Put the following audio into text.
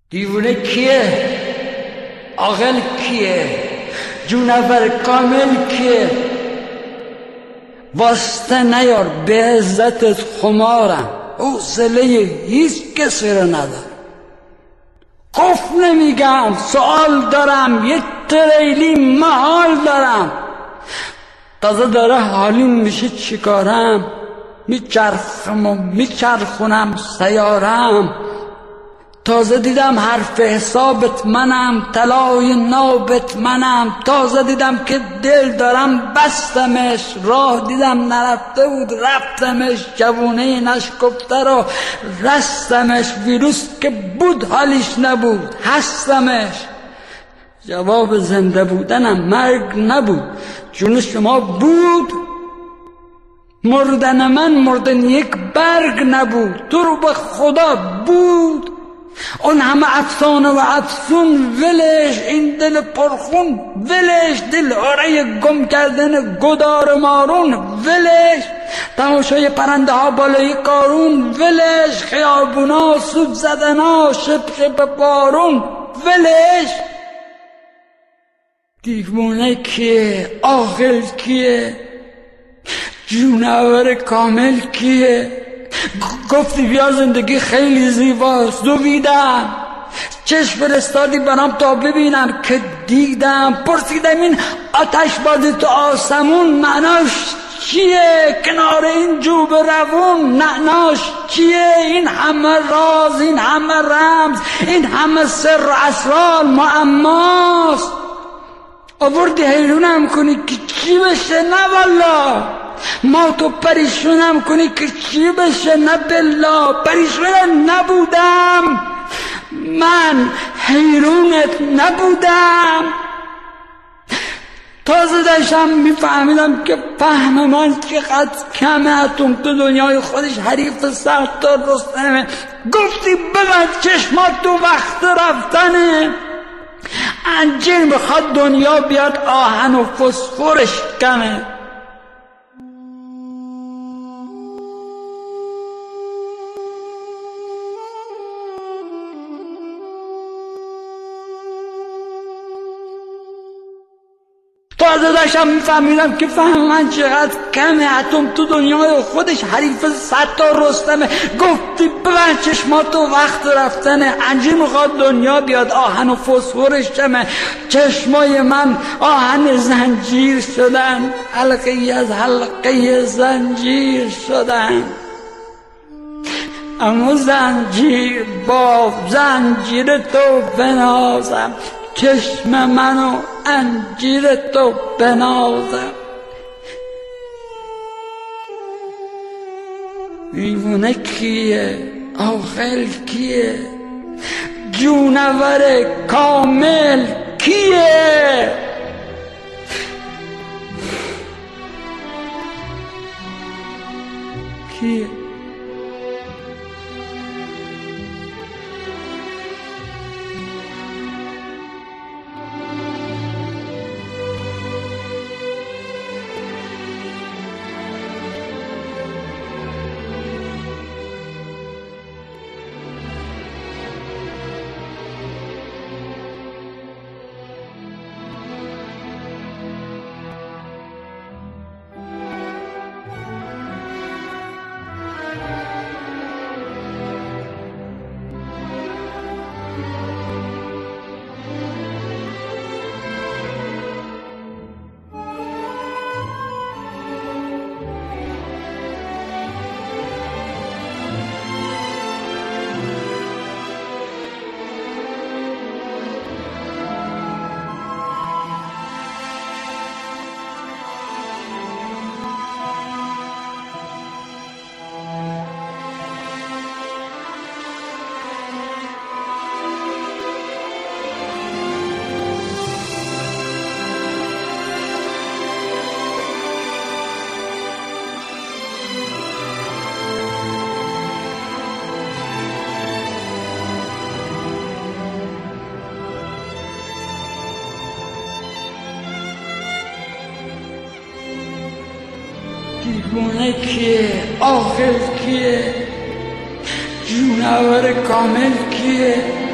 دیوونه کیه؟ عاقل کیه؟ جونور کامل کیه؟ واسطه نیار، به عزتت خمارم، حوصله هیچ کسی رو ندارم. قف نمیگم، سوال دارم، یه تریلی محال دارم. تازه داره حالیم میشه چیکارم؟ میچرخم و میچرخونم سیارم. تازه دیدم حرف حسابت منم، طلای نابت منم. تازه دیدم که دل دارم بستمش، راه دیدم نرفته بود رفتمش. جوونه نشکفته رو رستمش، ویروس که بود حالیش نبود هستمش. جواب زنده بودنم مرگ نبود، جون شما بود. مردن من مردن یک برگ نبود، تو رو به خدا بود. اون همه افسانه و افسون ولش، این دل پرخون ولش. دل آره گم کردن گدار مارون ولش. تماشای پرنده ها بالای قارون ولش. خیابونا سوب زدنا شپ شپ بارون ولش. دیوونه کیه؟ عاقل کیه؟ جونور کامل کیه؟ گفتی بیا زندگی خیلی زیباست، دویدم. چشم فرستادی برام تا ببینم که دیدم. پرسیدم این آتش بازی تو آسمون معناش چیه؟ کنار این جوب روون معناش چیه؟ این همه راز، این همه رمز، این همه سر و اسرار معماست. آوردی حیرونم کنی که چی بشه؟ نه والا. ما تو پریشونم کنی که چی بشه؟ نه بالله. پریشون نبودم، من حیرونت نبودم. تازه داشتم میفهمیدم که فهم من چقدر کمه. اتم تو دنیای خودش حریف ستار رستمه. گفتی ببند چشمات تو وقت رفتنه. انجیر میخواد دنیا بیاد آهن و فسفرش کنه. تازه داشتم میفهمیدم که فهم من چقدر کمه. اتم تو دنیای خودش حریف ستار رستمه. گفتی ببند چشماتو وقت رفتنه. انجیر میخواد دنیا بیاد آهن و فسفرش کمه. چشمای من آهن زنجیر شدن، حلقه از حلقه زنجیر شدن. اما زنجیر با زنجیر تو بنازم، چشم منو انجیر تو بنازم. دیوونه کیه؟ عاقل کیه؟ جونور کامل کیه؟ کیه؟ دیوونه کیه؟ عاقل کیه؟ جونور کامل کیه؟